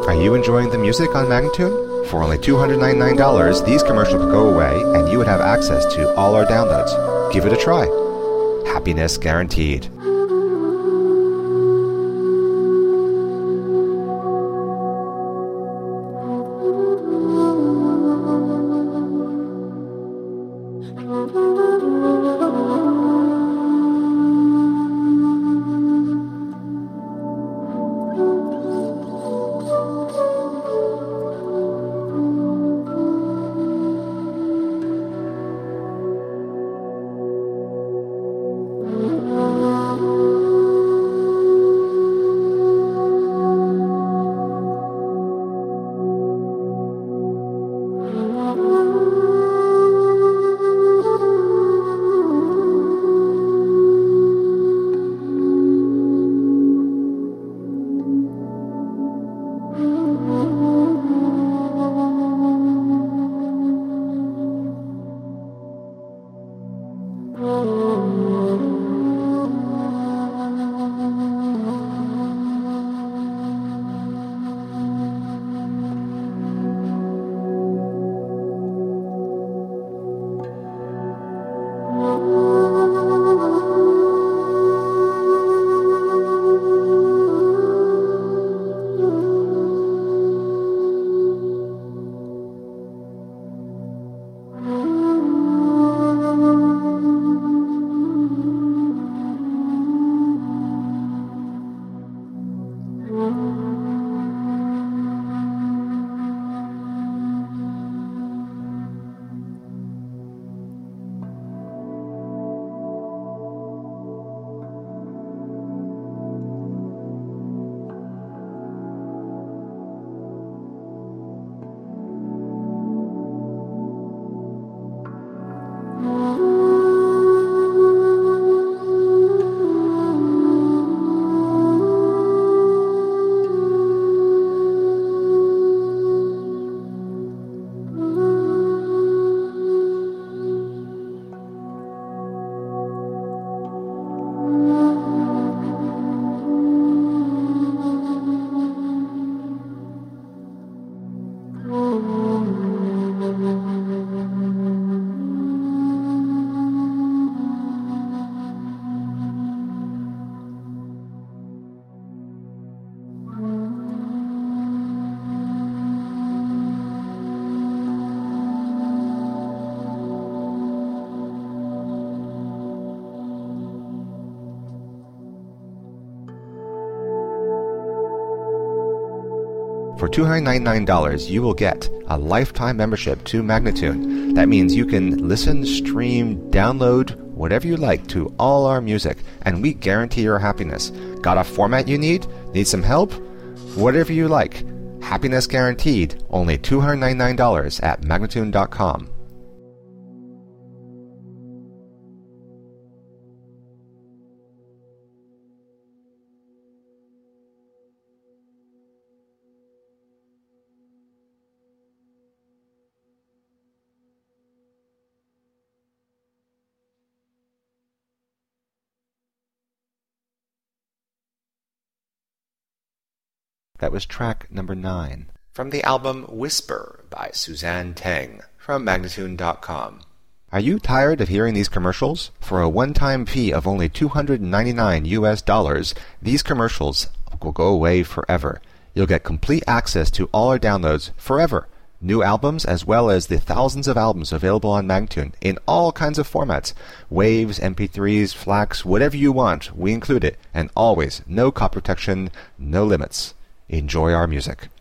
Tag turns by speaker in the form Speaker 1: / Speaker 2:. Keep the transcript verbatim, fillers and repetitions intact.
Speaker 1: Are you enjoying the music on Magnatune? For only two hundred ninety-nine dollars, these commercials would go away and you would have access to all our downloads. Give it a try. Happiness guaranteed. For two hundred ninety-nine dollars, you will get a lifetime membership to Magnatune. That means you can listen, stream, download, whatever you like to all our music, and we guarantee your happiness. Got a format you need? Need some help? Whatever you like. Happiness guaranteed. Only two hundred ninety-nine dollars at Magnatune dot com. That was track number nine from the album Whisper by Suzanne Teng from Magnatune dot com. Are you tired of hearing these commercials? For a one-time fee of only two hundred ninety-nine U S dollars, these commercials will go away forever. You'll get complete access to all our downloads forever. New albums as well as the thousands of albums available on Magnatune in all kinds of formats. Waves, M P threes, FLACs, whatever you want, we include it. And always, no copy protection, no limits. Enjoy our music.